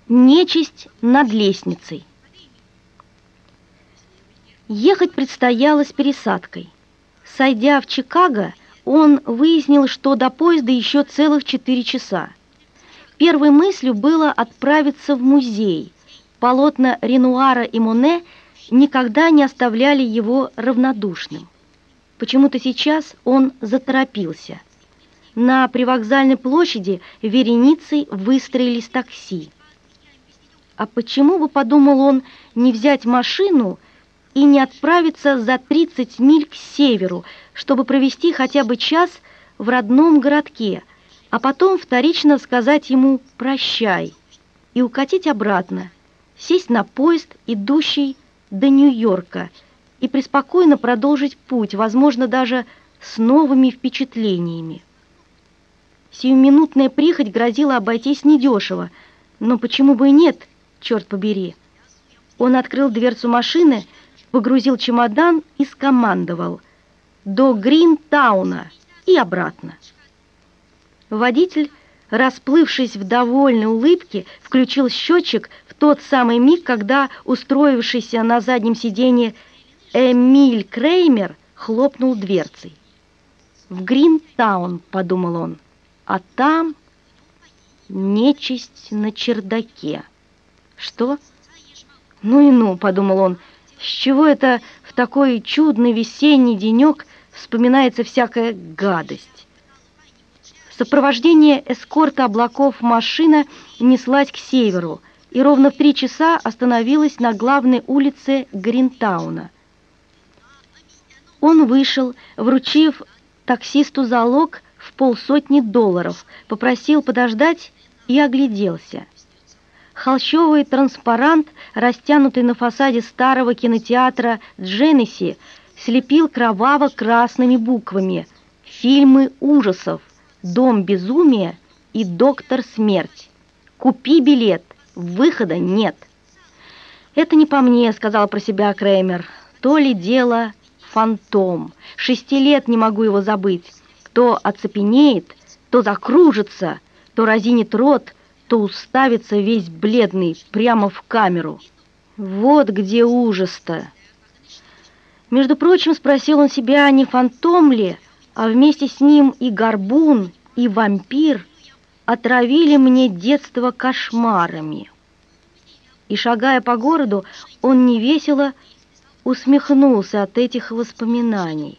Нечисть над лестницей. Ехать предстояло с пересадкой. Сойдя в Чикаго, он выяснил, что до поезда еще целых 4 часа. Первой мыслью было отправиться в музей. Полотна Ренуара и Моне никогда не оставляли его равнодушным. Почему-то сейчас он заторопился. На привокзальной площади вереницей выстроились такси. А почему бы, подумал он, не взять машину и не отправиться за 30 миль к северу, чтобы провести хотя бы час в родном городке, а потом вторично сказать ему «прощай» и укатить обратно, сесть на поезд, идущий до Нью-Йорка, и преспокойно продолжить путь, возможно, даже с новыми впечатлениями. Сиюминутная прихоть грозила обойтись недешево, но почему бы и нет, черт побери. Он открыл дверцу машины, погрузил чемодан и скомандовал: «До Гринтауна» и обратно. Водитель, расплывшись в довольной улыбке, включил счетчик в тот самый миг, когда устроившийся на заднем сиденье Эмиль Креймер хлопнул дверцей. «В Гринтаун», — подумал он, — «а там нечисть на чердаке». «Что? Ну и ну», — подумал он, — «с чего это в такой чудный весенний денек вспоминается всякая гадость?» В сопровождении эскорта облаков машина неслась к северу и ровно в 3 часа остановилась на главной улице Гринтауна. Он вышел, вручив таксисту залог в $500, попросил подождать и огляделся. Холщовый транспарант, растянутый на фасаде старого кинотеатра «Дженнесси», слепил кроваво-красными буквами «Фильмы ужасов», «Дом безумия» и «Доктор смерть». «Купи билет, выхода нет». «Это не по мне», — сказал про себя Креймер. «То ли дело фантом. 6 лет не могу его забыть. То оцепенеет, то закружится, то разинет рот, то уставится весь бледный прямо в камеру. Вот где ужас-то». Между прочим, спросил он себя, не фантом ли, а вместе с ним и горбун, и вампир отравили мне детство кошмарами. И, шагая по городу, он невесело усмехнулся от этих воспоминаний.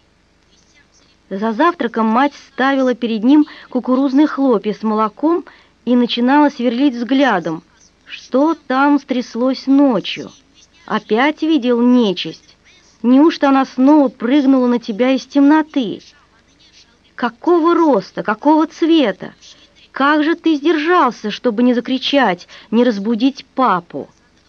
За завтраком мать ставила перед ним кукурузные хлопья с молоком и начинала сверлить взглядом. Что там стряслось ночью? Опять видел нечисть? Неужто она снова прыгнула на тебя из темноты? Какого роста, какого цвета? Как же ты сдержался, чтобы не закричать, не разбудить папу?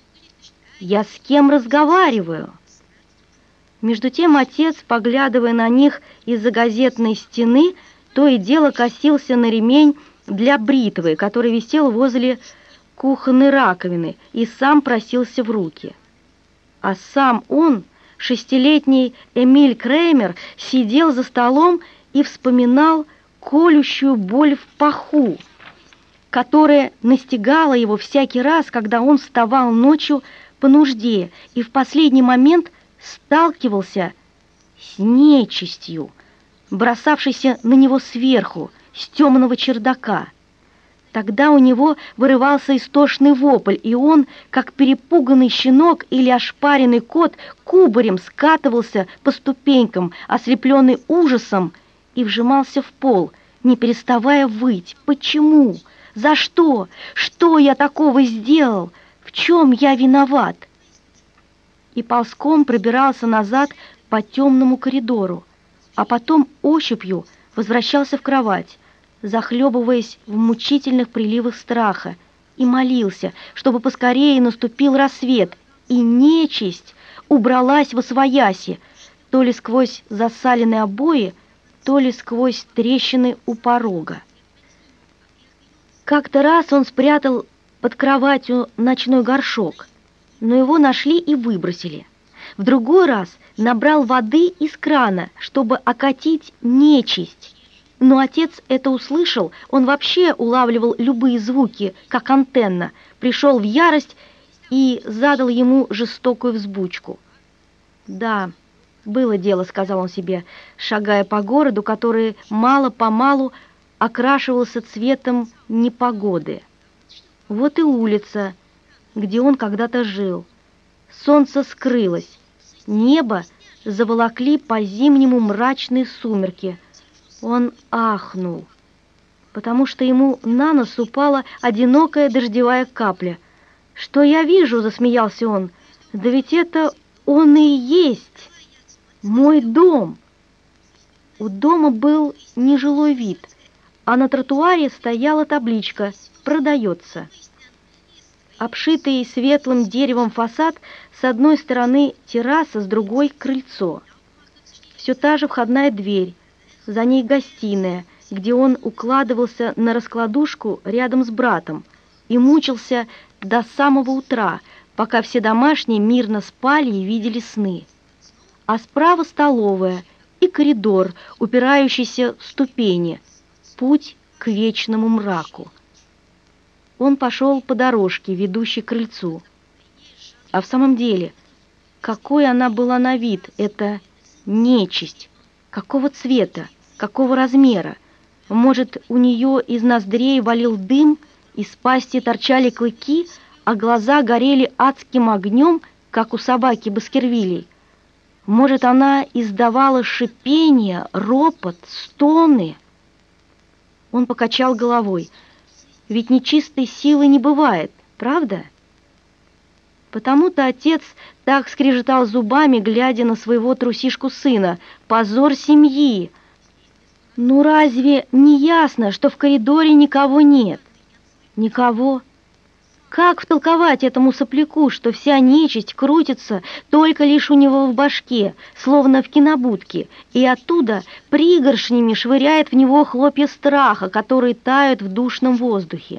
Я с кем разговариваю? Между тем отец, поглядывая на них из-за газетной стены, то и дело косился на ремень для бритвы, который висел возле кухонной раковины, и сам просился в руки. А сам он, 6-летний Эмиль Креймер, сидел за столом и вспоминал колющую боль в паху, которая настигала его всякий раз, когда он вставал ночью по нужде и в последний момент сталкивался с нечистью, бросавшейся на него сверху, с темного чердака. Тогда у него вырывался истошный вопль, и он, как перепуганный щенок или ошпаренный кот, кубарем скатывался по ступенькам, ослепленный ужасом, и вжимался в пол, не переставая выть. Почему? За что? Что я такого сделал? В чем я виноват? И ползком пробирался назад по темному коридору, а потом ощупью возвращался в кровать, захлебываясь в мучительных приливах страха, и молился, чтобы поскорее наступил рассвет, и нечисть убралась восвояси, то ли сквозь засаленные обои, то ли сквозь трещины у порога. Как-то раз он спрятал под кроватью ночной горшок, но его нашли и выбросили. В другой раз набрал воды из крана, чтобы окатить нечисть, Но отец это услышал, он вообще улавливал любые звуки, как антенна, пришел в ярость и задал ему жестокую взбучку. «Да, было дело», — сказал он себе, шагая по городу, который мало-помалу окрашивался цветом непогоды. Вот и улица, где он когда-то жил. Солнце скрылось, небо заволокли по-зимнему мрачные сумерки. Он ахнул, потому что ему на нос упала одинокая дождевая капля. «Что я вижу?» — засмеялся он. «Да ведь это он и есть мой дом!» У дома был нежилой вид, а на тротуаре стояла табличка «Продается». Обшитый светлым деревом фасад, с одной стороны терраса, с другой — крыльцо. Все та же входная дверь, за ней гостиная, где он укладывался на раскладушку рядом с братом и мучился до самого утра, пока все домашние мирно спали и видели сны. А справа столовая и коридор, упирающийся в ступени, путь к вечному мраку. Он пошел по дорожке, ведущей к крыльцу. А в самом деле, какой она была на вид, эта нечисть, какого цвета, какого размера? Может, у нее из ноздрей валил дым, из пасти торчали клыки, а глаза горели адским огнем, как у собаки Баскервилей? Может, она издавала шипение, ропот, стоны? Он покачал головой. Ведь нечистой силы не бывает, правда? Потому-то отец так скрежетал зубами, глядя на своего трусишку сына. Позор семьи! Ну разве не ясно, что в коридоре никого нет? Никого. Как втолковать этому сопляку, что вся нечисть крутится только лишь у него в башке, словно в кинобудке, и оттуда пригоршнями швыряет в него хлопья страха, которые тают в душном воздухе?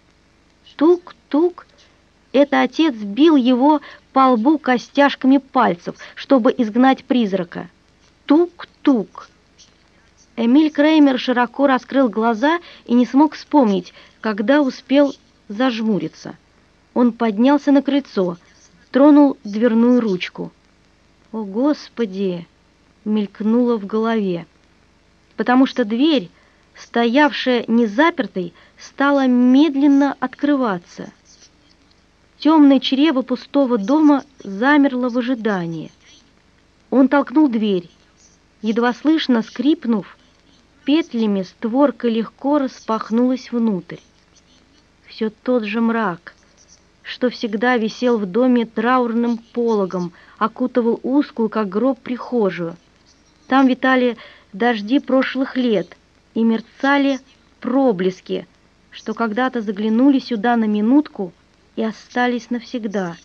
Тук-тук. Это отец бил его по лбу костяшками пальцев, чтобы изгнать призрака. Тук-тук. Эмиль Креймер широко раскрыл глаза и не смог вспомнить, когда успел зажмуриться. Он поднялся на крыльцо, тронул дверную ручку. «О, Господи!» — мелькнуло в голове, потому что дверь, стоявшая незапертой, стала медленно открываться. Темное чрево пустого дома замерло в ожидании. Он толкнул дверь. Едва слышно скрипнув, петлями створка легко распахнулась внутрь. Все тот же мрак, что всегда висел в доме траурным пологом, окутывал узкую, как гроб, прихожую. Там витали дожди прошлых лет и мерцали проблески, что когда-то заглянули сюда на минутку и остались навсегда.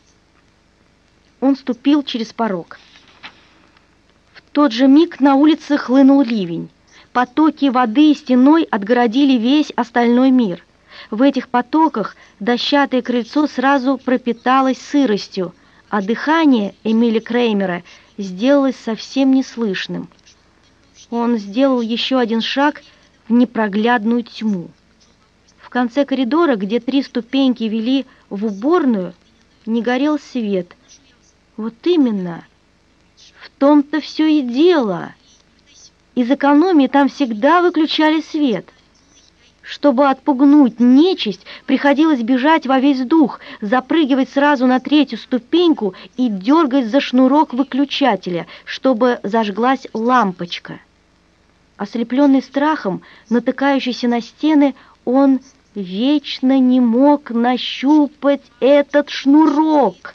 Он ступил через порог. В тот же миг на улице хлынул ливень. Потоки воды стеной отгородили весь остальной мир. В этих потоках дощатое крыльцо сразу пропиталось сыростью, а дыхание Эмиля Креймера сделалось совсем неслышным. Он сделал еще один шаг в непроглядную тьму. В конце коридора, где 3 ступеньки вели в уборную, не горел свет. Вот именно, в том-то все и дело. Из экономии там всегда выключали свет. Чтобы отпугнуть нечисть, приходилось бежать во весь дух, запрыгивать сразу на 3-ю ступеньку и дергать за шнурок выключателя, чтобы зажглась лампочка. Ослепленный страхом, натыкающийся на стены, он вечно не мог нащупать этот шнурок.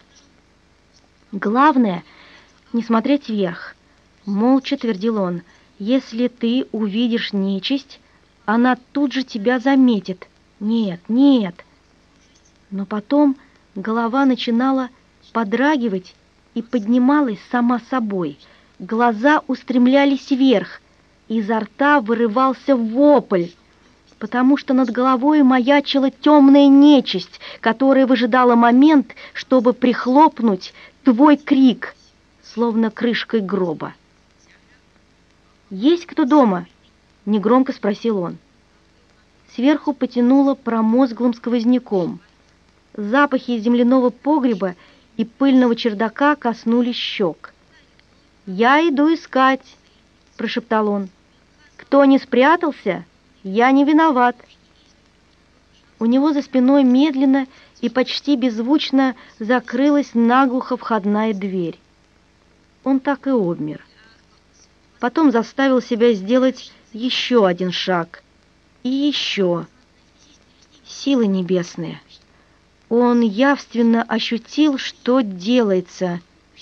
Главное — не смотреть вверх. Молча твердил он: если ты увидишь нечисть, она тут же тебя заметит. Нет, нет. Но потом голова начинала подрагивать и поднималась сама собой. Глаза устремлялись вверх, изо рта вырывался вопль, потому что над головой маячила темная нечисть, которая выжидала момент, чтобы прихлопнуть твой крик, словно крышкой гроба. «Есть кто дома?» негромко спросил он. Сверху потянуло промозглым сквозняком. Запахи земляного погреба и пыльного чердака коснулись щек. «Я иду искать», — прошептал он. «Кто не спрятался, я не виноват». У него за спиной медленно и почти беззвучно закрылась наглухо входная дверь. Он так и обмер. Потом заставил себя сделать еще один шаг. И еще. Силы небесные. Он явственно ощутил, что делается.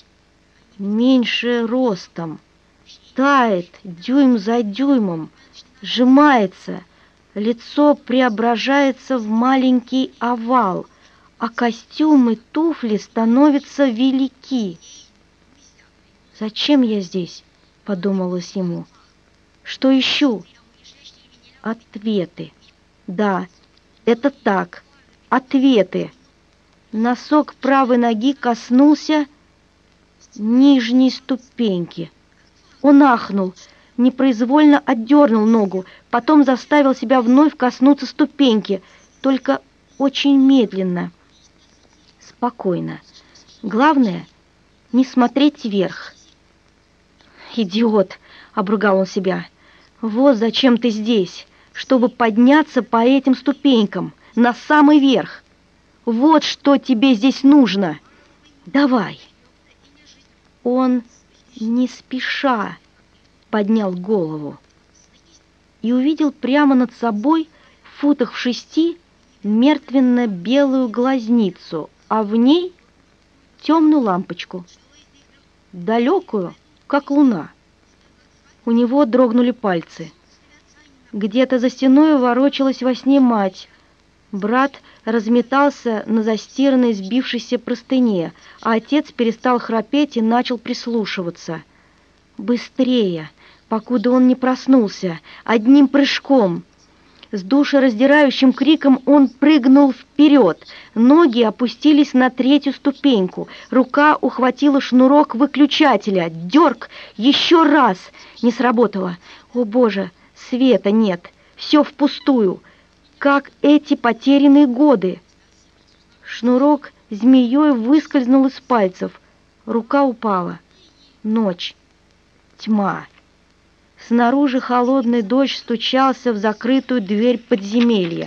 Меньше ростом. Тает дюйм за дюймом. Сжимается. Лицо преображается в маленький овал, а костюм и туфли становятся велики. «Зачем я здесь?» — подумалось ему. «Что ищу?» Ответы. Да, это так. Ответы. Носок правой ноги коснулся нижней ступеньки. Он ахнул, непроизвольно отдернул ногу, потом заставил себя вновь коснуться ступеньки, только очень медленно, спокойно. Главное — не смотреть вверх. «Идиот!» — обругал он себя. «Вот зачем ты здесь, чтобы подняться по этим ступенькам на самый верх. Вот что тебе здесь нужно. Давай!» Он не спеша поднял голову и увидел прямо над собой, в футах в 6, мертвенно-белую глазницу, а в ней темную лампочку, далекую, как луна. У него дрогнули пальцы. Где-то за стеной ворочалась во сне мать. Брат разметался на застиранной сбившейся простыне, а отец перестал храпеть и начал прислушиваться. Быстрее, покуда он не проснулся, одним прыжком. С душераздирающим криком он прыгнул вперед. Ноги опустились на 3-ю ступеньку. Рука ухватила шнурок выключателя. Дерг! Еще раз! Не сработало. О, Боже! Света нет! Все впустую! Как эти потерянные годы! Шнурок змеей выскользнул из пальцев. Рука упала. Ночь. Тьма. Снаружи холодный дождь стучался в закрытую дверь подземелья.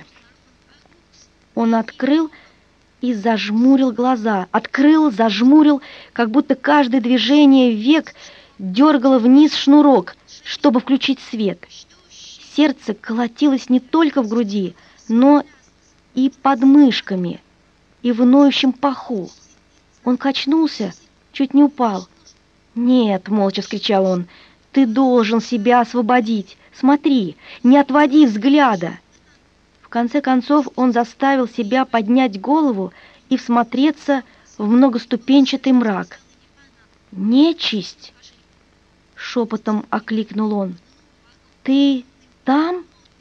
Он открыл и зажмурил глаза. Открыл, зажмурил, как будто каждое движение век дергало вниз шнурок, чтобы включить свет. Сердце колотилось не только в груди, но и под мышками, и в ноющем паху. Он качнулся, чуть не упал. «Нет!» — молча вскричал он. «Ты должен себя освободить! Смотри, не отводи взгляда!» В конце концов он заставил себя поднять голову и всмотреться в многоступенчатый мрак. «Нечисть!» — шепотом окликнул он. «Ты там?»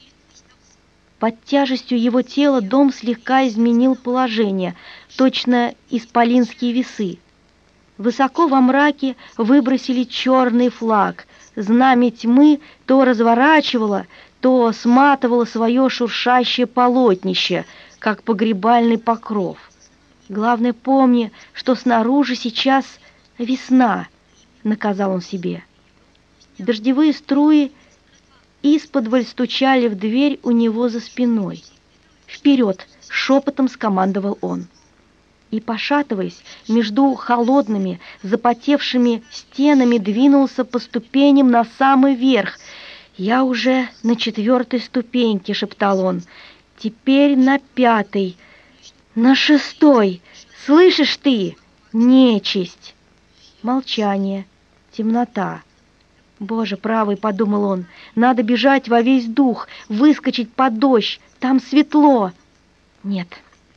Под тяжестью его тела дом слегка изменил положение, точно исполинские весы. Высоко во мраке выбросили черный флаг. Знамя тьмы то разворачивало, то сматывало свое шуршащее полотнище, как погребальный покров. Главное, помни, что снаружи сейчас весна, наказал он себе. Дождевые струи исподволь стучали в дверь у него за спиной. «Вперед!» — шепотом скомандовал он. И, пошатываясь, между холодными, запотевшими стенами двинулся по ступеням на самый верх. «Я уже на 4-й ступеньке», — шептал он. «Теперь на 5-й, на 6-й. Слышишь ты? Нечисть!» Молчание, темнота. «Боже правый», — подумал он, — «надо бежать во весь дух, выскочить под дождь, там светло». Нет.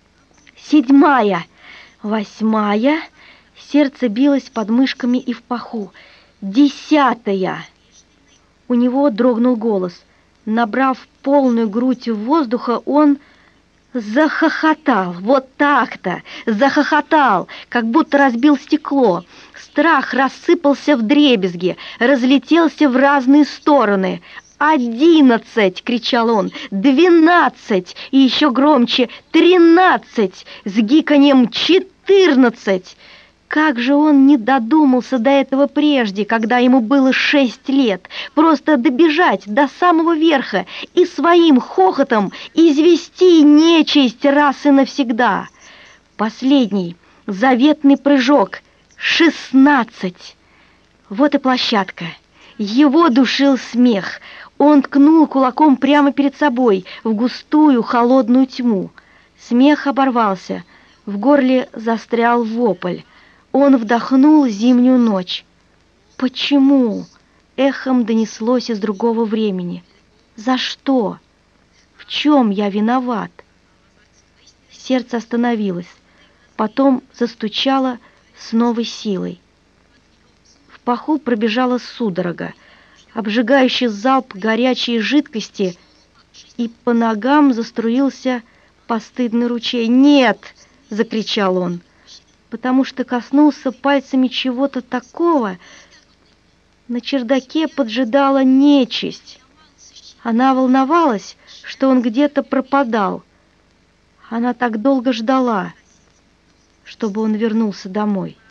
7-я, 8-я, сердце билось под мышками и в паху. 10-я. У него дрогнул голос. Набрав полную грудь воздуха, он захохотал. Вот так-то, захохотал, как будто разбил стекло. Страх рассыпался вдребезги, разлетелся в разные стороны. 11!» — кричал он. «12!» и еще громче: «13!» с гиканьем: «14!» Как же он не додумался до этого прежде, когда ему было 6 лет, просто добежать до самого верха и своим хохотом извести нечисть раз и навсегда. Последний, заветный прыжок: 16. Вот и площадка. Его душил смех. Он ткнул кулаком прямо перед собой, в густую холодную тьму. Смех оборвался, в горле застрял вопль. Он вдохнул зимнюю ночь. «Почему?» — эхом донеслось из другого времени. «За что? В чем я виноват?» Сердце остановилось, потом застучало с новой силой. В паху пробежала судорога, обжигающий залп горячей жидкости, и по ногам заструился постыдный ручей. «Нет!» — закричал он, потому что коснулся пальцами чего-то такого. На чердаке поджидала нечисть. Она волновалась, что он где-то пропадал. Она так долго ждала, чтобы он вернулся домой.